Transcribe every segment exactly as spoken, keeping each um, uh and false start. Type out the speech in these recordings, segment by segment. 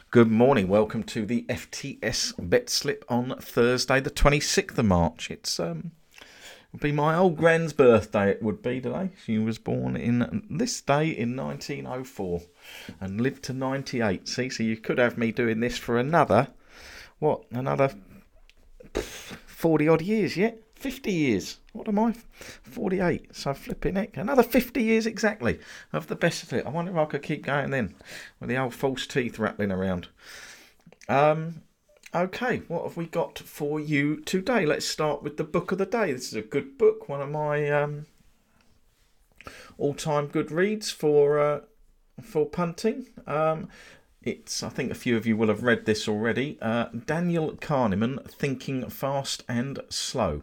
Good morning. Welcome to the F T S Bet Slip on Thursday, the twenty-sixth of March. It's um, would be my old grand's birthday. It would be today. She was born in this day in nineteen oh four and lived to ninety-eight. See, so you could have me doing this for another what? Another forty odd years yet. fifty years. What am I? forty-eight. So flipping heck. Another fifty years exactly of the best of it. I wonder if I could keep going then with the old false teeth rattling around. Um, okay, what have we got for you today? Let's start with the book of the day. This is a good book. One of my um, all-time good reads for, uh, for punting. Um, It's, I think a few of you will have read this already. Uh, Daniel Kahneman, Thinking Fast and Slow,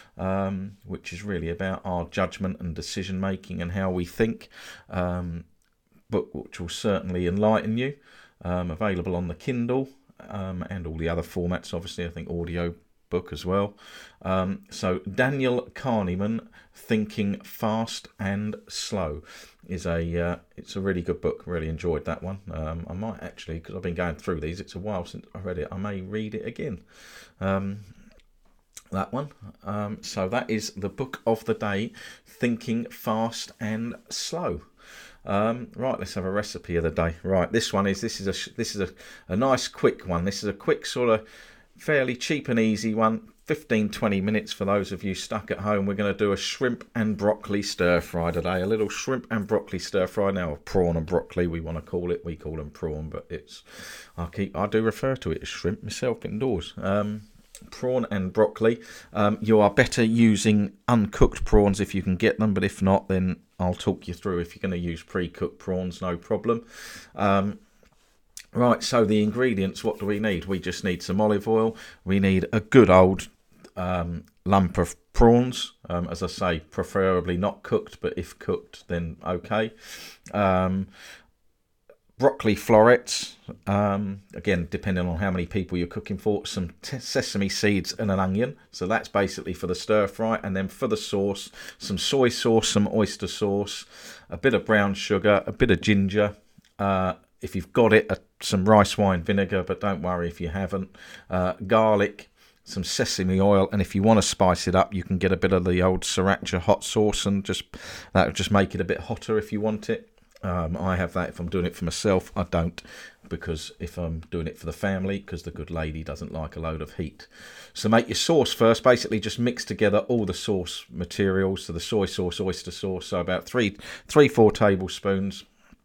um, which is really about our judgment and decision making and how we think. Um, book which will certainly enlighten you. Um, available on the Kindle um, and all the other formats, obviously, I think audio book as well. Um, so Daniel Kahneman, Thinking Fast and Slow is a uh, it's a really good book. Really enjoyed that one. Um, I might actually, because I've been going through these, it's a while since I read it, I may read it again. Um, that one. Um, so that is the book of the day, Thinking Fast and Slow. Um, right, let's have a recipe of the day. Right, this one is this is a this is a, a nice quick one. This is a quick sort of fairly cheap and easy one. fifteen to twenty minutes for those of you stuck at home. We're going to do a shrimp and broccoli stir fry today. A little shrimp and broccoli stir fry. Now, a prawn and broccoli we want to call it. We call them prawn, but it's I keep I do refer to it as shrimp myself indoors. Um, prawn and broccoli. Um, you are better using uncooked prawns if you can get them, but if not, then I'll talk you through. If you're going to use pre-cooked prawns, no problem. Um, Right, so the ingredients, what do we need? We just need some olive oil. We need a good old um, lump of prawns. Um, as I say, preferably not cooked, but if cooked, then okay. Um, broccoli florets, um, again, depending on how many people you're cooking for. Some t- sesame seeds and an onion. So that's basically for the stir fry. And then for the sauce, some soy sauce, some oyster sauce, a bit of brown sugar, a bit of ginger, uh, if you've got it, uh, some rice wine vinegar, but don't worry if you haven't. Uh, garlic, some sesame oil, and if you want to spice it up, you can get a bit of the old sriracha hot sauce, and just that will just make it a bit hotter if you want it. Um, I have that if I'm doing it for myself. I don't, because if I'm doing it for the family, because the good lady doesn't like a load of heat. So make your sauce first. Basically, just mix together all the sauce materials. So the soy sauce, oyster sauce, so about three, three, four tablespoons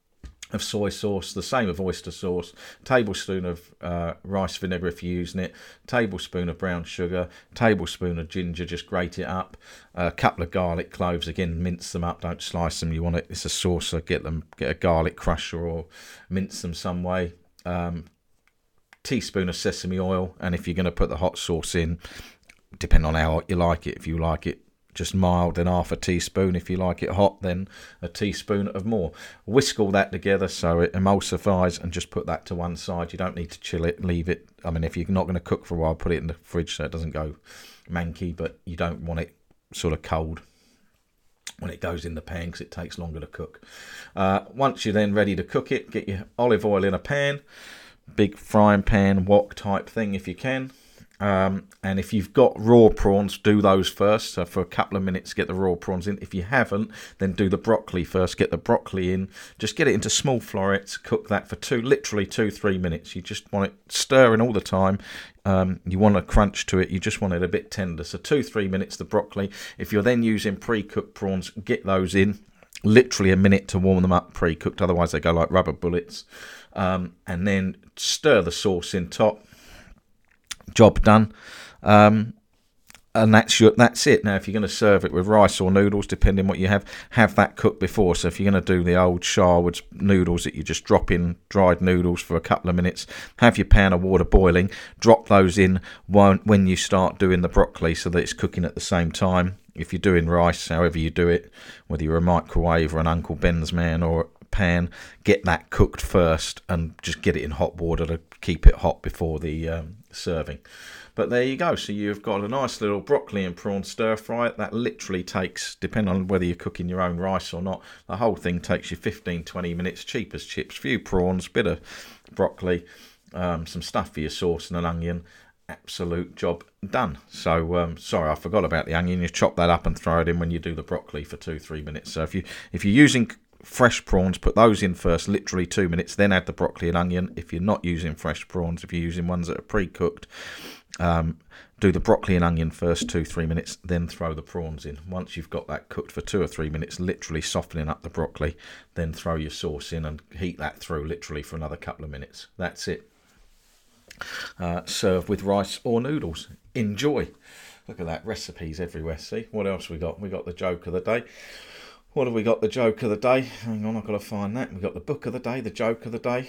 of soy sauce, the same of oyster sauce, tablespoon of uh, rice vinegar if you're using it, tablespoon of brown sugar, tablespoon of ginger, just grate it up, a couple of garlic cloves, again mince them up, don't slice them, you want it, it's a sauce, so get them, get a garlic crusher or mince them some way, um, teaspoon of sesame oil, and if you're going to put the hot sauce in, depending on how you like it, if you like it just mild, then half a teaspoon. If you like it hot, then a teaspoon of more. Whisk all that together so it emulsifies, and just put that to one side. You don't need to chill it, leave it. I mean, if you're not going to cook for a while, put it in the fridge so it doesn't go manky, but you don't want it sort of cold when it goes in the pan, because it takes longer to cook. Uh, once you're then ready to cook it, get your olive oil in a pan, big frying pan, wok type thing if you can. Um, and if you've got raw prawns, do those first. So for a couple of minutes, get the raw prawns in. If you haven't, then do the broccoli first. Get the broccoli in. Just get it into small florets. Cook that for two, literally two, three minutes. You just want it stirring all the time. Um, you want a crunch to it. You just want it a bit tender. So two, three minutes, the broccoli. If you're then using pre-cooked prawns, get those in. Literally a minute to warm them up pre-cooked. Otherwise, they go like rubber bullets. Um, and then stir the sauce in top. Job done. Um, and that's your, that's it. Now, if you're going to serve it with rice or noodles, depending what you have, have that cooked before. So if you're going to do the old Sharwood's noodles that you just drop in dried noodles for a couple of minutes, have your pan of water boiling, drop those in when you start doing the broccoli so that it's cooking at the same time. If you're doing rice, however you do it, whether you're a microwave or an Uncle Ben's man or pan, get that cooked first and just get it in hot water to keep it hot before the um, serving. But there you go. So you've got a nice little broccoli and prawn stir fry. That literally takes, depending on whether you're cooking your own rice or not, the whole thing takes you fifteen, twenty minutes, cheap as chips, few prawns, bit of broccoli, um, some stuff for your sauce and an onion. Absolute job done. So um, sorry, I forgot about the onion. You chop that up and throw it in when you do the broccoli for two, three minutes. So if you if you're using fresh prawns, put those in first, literally two minutes, then add the broccoli and onion. If you're not using fresh prawns, if you're using ones that are pre-cooked, um, do the broccoli and onion first, two, three minutes, then throw the prawns in. Once you've got that cooked for two or three minutes, literally softening up the broccoli, then throw your sauce in and heat that through literally for another couple of minutes. That's it. Uh, serve with rice or noodles. Enjoy. Look at that, recipes everywhere. See, what else we got? We got the joke of the day. What have we got? The joke of the day. Hang on, I've got to find that. We got the book of the day, the joke of the day.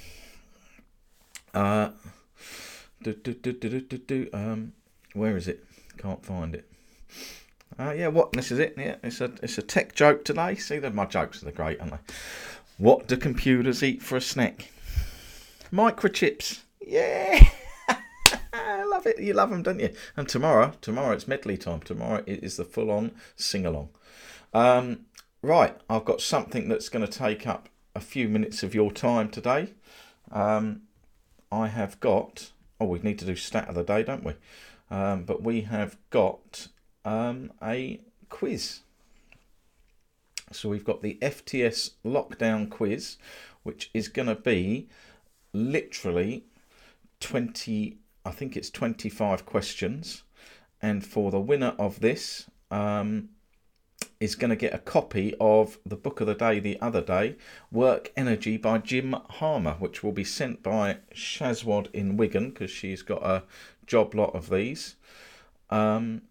Uh, do, do, do, do, do, do, do. Um, where is it? Can't find it. Uh, yeah, what? This is it. Yeah, it's a it's a tech joke today. See, they're my jokes. Are great, aren't they? What do computers eat for a snack? Microchips. Yeah. I love it. You love them, don't you? And tomorrow, tomorrow it's medley time. Tomorrow it is the full-on sing-along. Um, right, I've got something that's going to take up a few minutes of your time today. Um, I have got... Oh, we need to do stat of the day, don't we? Um, but we have got um, a quiz. So we've got the F T S lockdown quiz, which is going to be literally twenty, I think it's twenty-five questions, and for the winner of this um, is going to get a copy of the book of the day the other day, Work Energy by Jim Harmer, which will be sent by Shazwad in Wigan because she's got a job lot of these. Um,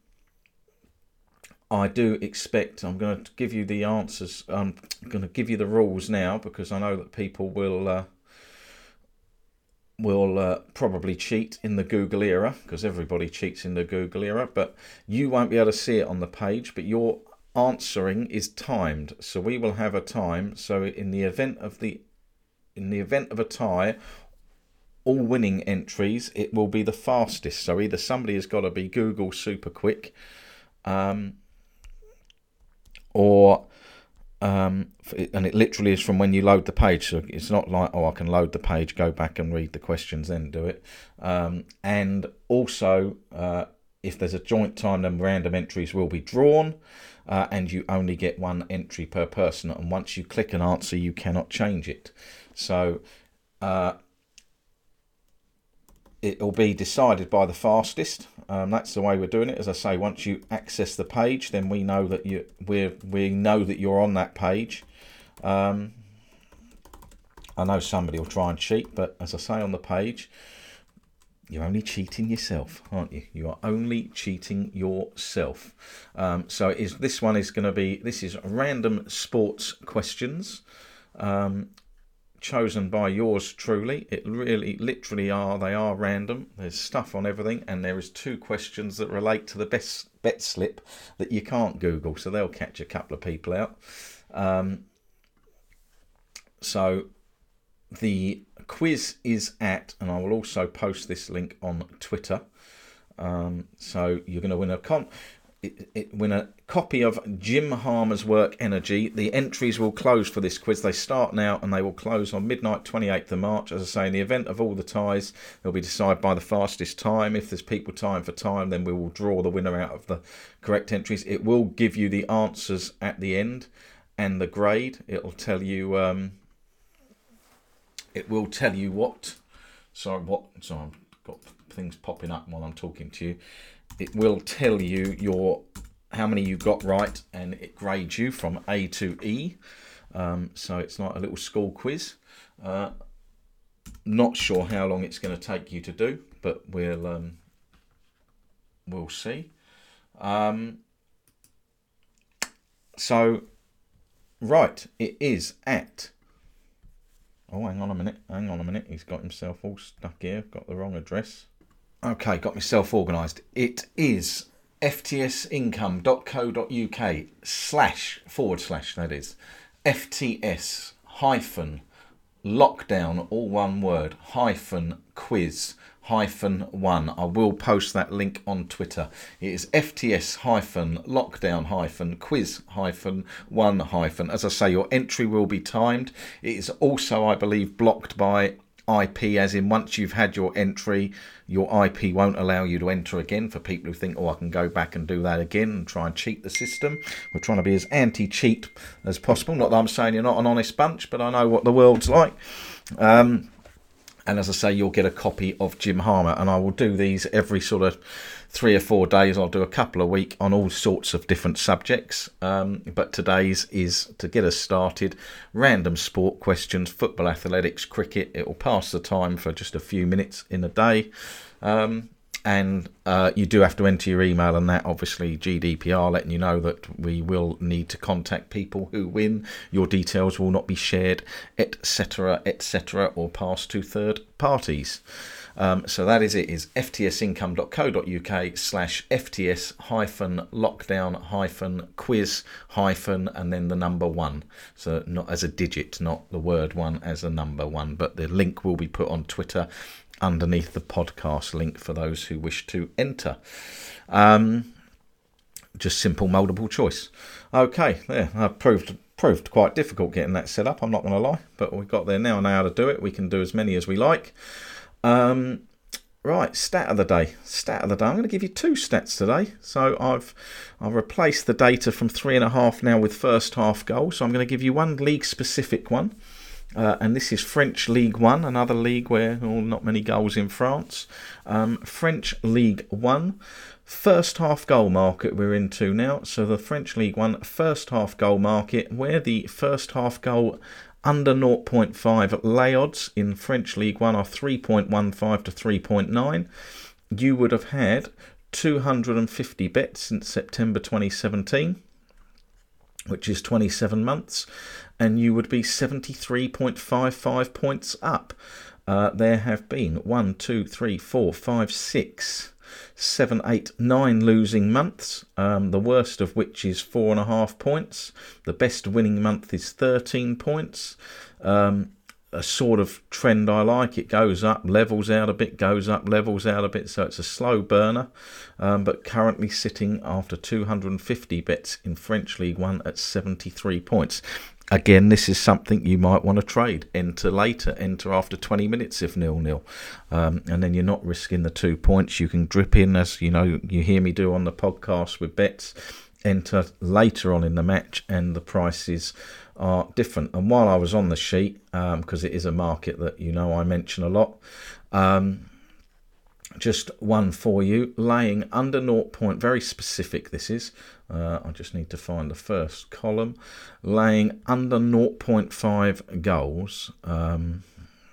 I do expect, I'm going to give you the answers, I'm going to give you the rules now because I know that people will... Uh, will uh, probably cheat in the Google era because everybody cheats in the Google era, but you won't be able to see it on the page, but your answering is timed. So we will have a time. So in the event of the in the event of a tie, all winning entries, it will be the fastest. So either somebody has got to be Google super quick, um, or Um, and it literally is from when you load the page, so it's not like, oh, I can load the page, go back and read the questions, then do it. Um, and also, uh, if there's a joint time, then random entries will be drawn, uh, and you only get one entry per person. And once you click an answer, you cannot change it. So uh, it'll be decided by the fastest. Um, that's the way we're doing it. As I say, once you access the page, then we know that you we we know that you're on that page. Um, I know somebody will try and cheat, but as I say on the page, you're only cheating yourself, aren't you? You are only cheating yourself. Um, so it is this one is going to be this is random sports questions. Um, chosen by yours truly. It really literally are they are random. There's stuff on everything, and there is two questions that relate to the best bet slip that you can't Google, so they'll catch a couple of people out. Um, so the quiz is at, and I will also post this link on Twitter, um, so you're going to win a con It, it, win a copy of Jim Harmer's Work Energy. The entries will close for this quiz. They start now and they will close on midnight twenty-eighth of March. As I say, in the event of all the ties, they'll be decided by the fastest time. If there's people time for time, then we will draw the winner out of the correct entries. It will give you the answers at the end and the grade. It'll tell you. Um, it will tell you what. Sorry, what? Sorry, I've got things popping up while I'm talking to you. It will tell you your how many you got right, and it grades you from A to E. Um, so it's like a little school quiz. Uh, not sure how long it's going to take you to do, but we'll um, we'll see. Um, so right, it is at. Oh, hang on a minute. Hang on a minute. He's got himself all stuck here. Got the wrong address. Okay, got myself organised. It is ftsincome.co.uk slash forward slash, that is, F T S hyphen lockdown, all one word, hyphen quiz hyphen one. I will post that link on Twitter. It is F T S hyphen lockdown hyphen quiz hyphen one hyphen. As I say, your entry will be timed. It is also, I believe, blocked by I P, as in once you've had your entry, your I P won't allow you to enter again, for people who think, oh, I can go back and do that again and try and cheat the system. We're trying to be as anti-cheat as possible. Not that I'm saying you're not an honest bunch, but I know what the world's like. Um, and as I say, you'll get a copy of Jim Harmer, and I will do these every sort of three or four days. I'll do a couple a week on all sorts of different subjects. Um, but today's is, to get us started, random sport questions, football, athletics, cricket. It will pass the time for just a few minutes in a day. Um, and uh, you do have to enter your email, and that obviously G D P R letting you know that we will need to contact people who win. Your details will not be shared, etc, etc, or passed to third parties. Um, so that is it, is ftsincome.co.uk slash fts hyphen lockdown hyphen quiz hyphen and then the number one. So not as a digit, not the word one, as a number one. But the link will be put on Twitter underneath the podcast link for those who wish to enter. Um, just simple multiple choice. Okay, there, I proved proved quite difficult getting that set up, I'm not going to lie. But we've got there now, know how to do it. We can do as many as we like. Um, right, stat of the day. Stat of the day. I'm going to give you two stats today. So I've I've replaced the data from three and a half now with first half goals. So I'm going to give you one league specific one, uh, and this is French League One, another league where oh, not many goals in France. Um, French League One. First half goal market we're into now. So the French League One first half goal market, where the first half goal under zero point five lay odds in French League One are three point one five to three point nine. You would have had two hundred fifty bets since September twenty seventeen, which is twenty-seven months, and you would be seventy-three point five five points up. Uh, there have been one, two, three, four, five, six, seven, eight, nine losing months, um, the worst of which is four and a half points. The best winning month is thirteen points. Um, a sort of trend I like. It goes up, levels out a bit, goes up, levels out a bit. So it's a slow burner, um, but currently sitting after two hundred fifty bets in French League One at seventy-three points. Again, this is something you might want to trade. Enter later, enter after twenty minutes if nil-nil. Um, and then you're not risking the two points. You can drip in, as you know, you hear me do on the podcast with bets. Enter later on in the match and the prices are different. And while I was on the sheet, because um, it is a market that you know I mention a lot, um, just one for you, laying under zero point, very specific this is, uh, I just need to find the first column, laying under zero point five goals, um,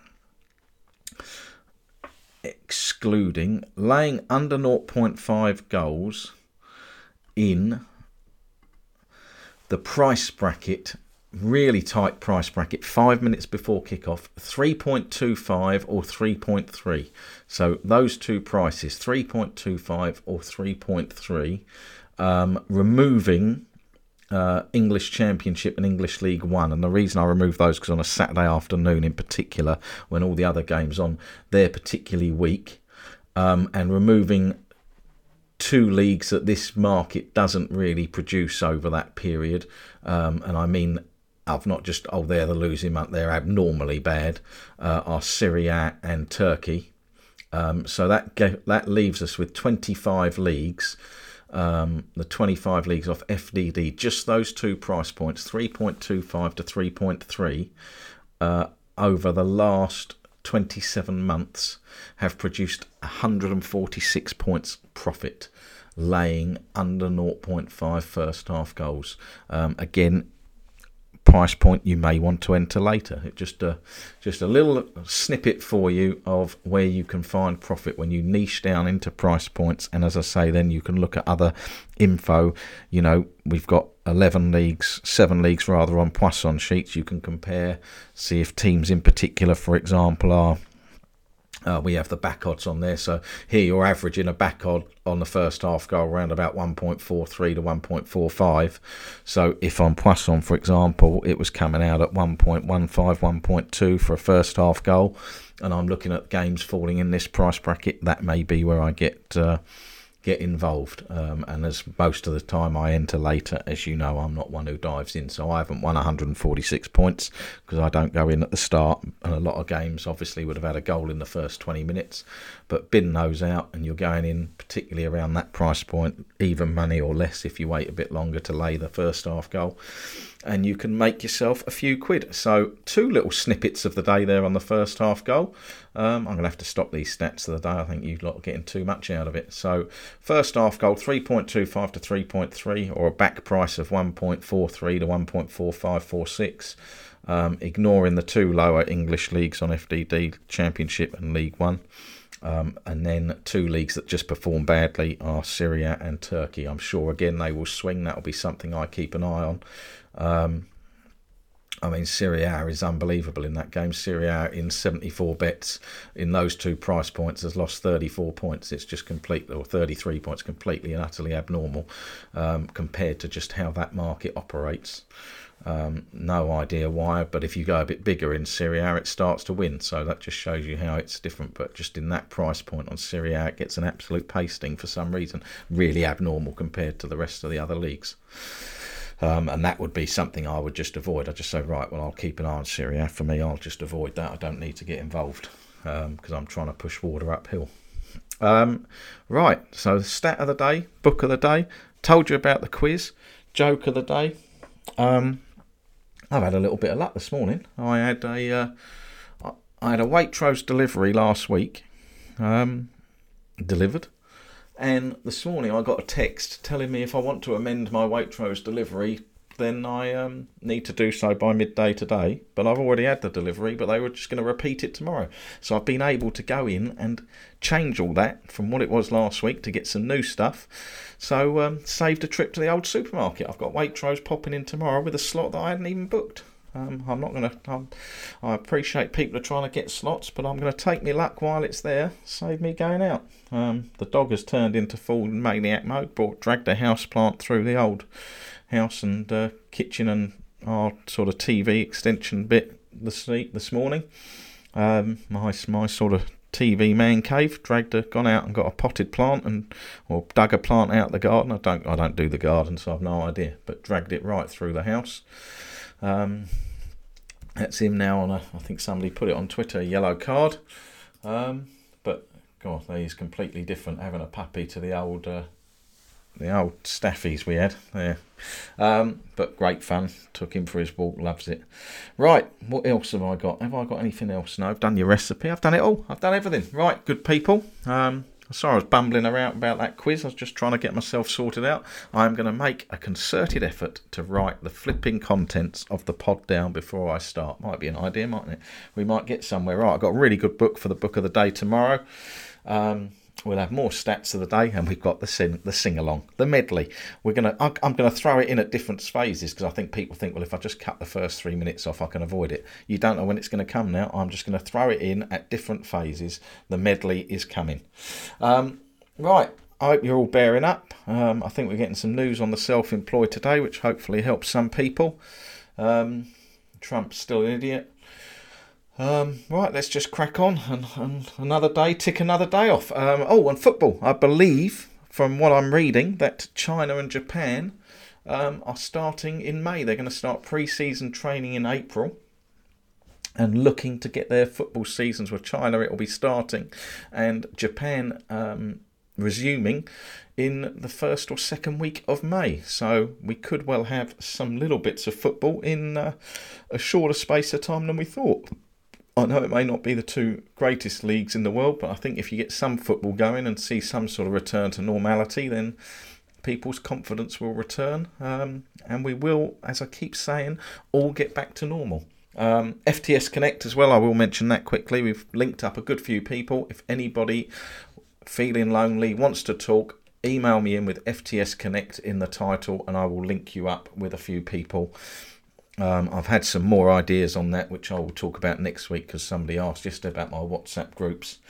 excluding, laying under zero point five goals in the price bracket, really tight price bracket, five minutes before kickoff, three point two five or three point three. So those two prices, three point two five or three point three, um, removing uh, English Championship and English League One. And the reason I remove those, because on a Saturday afternoon in particular, when all the other games on, they're particularly weak, um, and removing two leagues that this market doesn't really produce over that period. Um, and I mean, I've not just, oh, they're the losing month, they're abnormally bad, uh, are Syria and Turkey. Um, so that that leaves us with twenty-five leagues, um, the twenty-five leagues off F D D, just those two price points, three point two five to three point three, uh, over the last twenty-seven months have produced one hundred forty-six points profit, laying under zero point five first half goals. Um, again, price point you may want to enter later. It just a just a little snippet for you of where you can find profit when you niche down into price points. And as I say, then you can look at other info. You know, we've got eleven leagues, seven leagues rather, on Poisson sheets. You can compare, see if teams in particular, for example, are Uh, we have the back odds on there. So here you're averaging a back odd on the first half goal around about one point four three to one point four five. So if on Poisson, for example, it was coming out at one point one five, one point two for a first half goal, and I'm looking at games falling in this price bracket, that may be where I get uh, get involved. Um, and as most of the time I enter later, as you know, I'm not one who dives in, so I haven't won one hundred forty-six points because I don't go in at the start, and a lot of games obviously would have had a goal in the first twenty minutes, but bin those out, and you're going in particularly around that price point, even money or less if you wait a bit longer to lay the first half goal, and you can make yourself a few quid. So two little snippets of the day there on the first half goal. Um, I'm going to have to stop these stats of the day. I think you lot are getting too much out of it. So first half goal, three point two five to three point three, or a back price of one point four three to one point four five four six. Um, ignoring the two lower English leagues on F D D, Championship and League One. Um, and then two leagues that just perform badly are Syria and Turkey. I'm sure, again, they will swing. That'll be something I keep an eye on. Um, I mean, Syria is unbelievable in that game. Syria in seventy-four bets in those two price points has lost thirty-four points. It's just completely, or thirty-three points, completely and utterly abnormal um, compared to just how that market operates. Um, no idea why, but if you go a bit bigger in Syria, it starts to win. So that just shows you how it's different. But just in that price point on Syria, it gets an absolute pasting for some reason. Really abnormal compared to the rest of the other leagues. Um, and that would be something I would just avoid. I'd just say, right, well, I'll keep an eye on Syria. For me, I'll just avoid that. I don't need to get involved because um, I'm trying to push water uphill. Um, right, so the stat of the day, book of the day, told you about the quiz, joke of the day. Um, I've had a little bit of luck this morning. I had a uh, I had a Waitrose delivery last week, um, delivered. And this morning I got a text telling me if I want to amend my Waitrose delivery, then I um, need to do so by midday today. But I've already had the delivery, but they were just going to repeat it tomorrow. So I've been able to go in and change all that from what it was last week to get some new stuff. So um, saved a trip to the old supermarket. I've got Waitrose popping in tomorrow with a slot that I hadn't even booked. Um, I'm not going to... I appreciate people are trying to get slots, but I'm going to take my luck while it's there. Save me going out. Um, the dog has turned into full maniac mode. Brought, dragged a house plant through the old house and uh, kitchen and our sort of T V extension bit this this morning. Um, my my sort of T V man cave. Dragged a, gone out and got a potted plant and or dug a plant out the garden. I don't I don't do the garden, so I've no idea. But dragged it right through the house. Um, that's him now on a, I think somebody put it on Twitter, a yellow card. Um, but God, he's completely different having a puppy to the old, uh, the old staffies we had there. Um, but great fun. Took him for his walk. Loves it. Right. What else have I got? Have I got anything else? No. I've done your recipe. I've done it all. I've done everything. Right. Good people. Um, Sorry, I was bumbling around about that quiz. I was just trying to get myself sorted out. I'm going to make a concerted effort to write the flipping contents of the pod down before I start. Might be an idea, mightn't it? We might get somewhere. Right, I've got a really good book for the book of the day tomorrow. Um, we'll have more stats of the day, and we've got the sing, the sing along, the medley. We're gonna. I'm going to throw it in at different phases because I think people think, well, if I just cut the first three minutes off, I can avoid it. You don't know when it's going to come now. I'm just going to throw it in at different phases. The medley is coming. Um, right. I hope you're all bearing up. Um, I think we're getting some news on the self-employed today, which hopefully helps some people. Um, Trump's still an idiot. Um, right, let's just crack on and, and another day, tick another day off. Um, oh, and football. I believe, from what I'm reading, that China and Japan um, are starting in May. They're going to start pre-season training in April and looking to get their football seasons. With China, it will be starting, and Japan um, resuming in the first or second week of May. So we could well have some little bits of football in uh, a shorter space of time than we thought. I know it may not be the two greatest leagues in the world, but I think if you get some football going and see some sort of return to normality, then people's confidence will return. Um, and we will, as I keep saying, all get back to normal. Um, F T S Connect as well, I will mention that quickly. We've linked up a good few people. If anybody feeling lonely wants to talk, email me in with F T S Connect in the title and I will link you up with a few people. Um, I've had some more ideas on that, which I will talk about next week because somebody asked yesterday about my WhatsApp groups.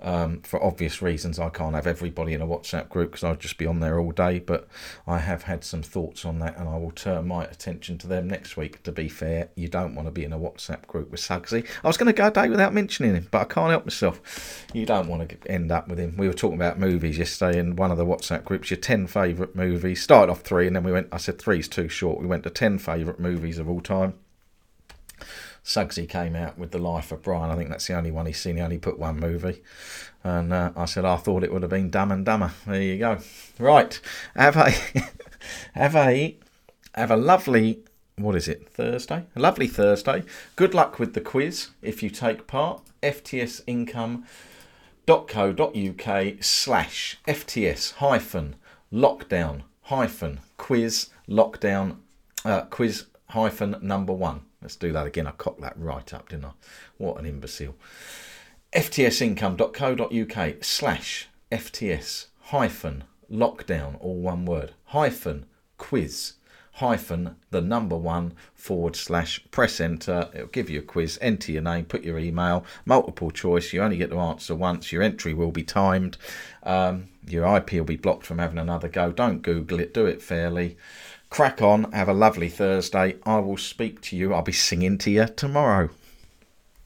Um, for obvious reasons, I can't have everybody in a WhatsApp group because I'd just be on there all day. But I have had some thoughts on that, and I will turn my attention to them next week. To be fair, you don't want to be in a WhatsApp group with Suggsy. I was going to go a day without mentioning him, but I can't help myself. You don't want to end up with him. We were talking about movies yesterday in one of the WhatsApp groups. Your ten favourite movies. Started off three, and then we went. I said three's too short. We went to ten favourite movies of all time. Suggsy came out with The Life of Brian. I think that's the only one he's seen. He only put one movie. And uh, I said, I thought it would have been Dumb and Dumber. There you go. Right. Have a, have a, have a lovely, what is it, Thursday? A lovely Thursday. Good luck with the quiz if you take part. F T S income dot co dot uk slash F T S hyphen lockdown hyphen quiz lockdown uh, quiz hyphen number one. Let's do that again. I cocked that right up, didn't I? What an imbecile. F T S income dot co dot uk slash F T S hyphen lockdown, all one word, hyphen quiz, hyphen the number one forward slash press enter. It'll give you a quiz. Enter your name, put your email, multiple choice. You only get to answer once. Your entry will be timed. Um, your I P will be blocked from having another go. Don't Google it. Do it fairly. Crack on. Have a lovely Thursday. I will speak to you. I'll be singing to you tomorrow.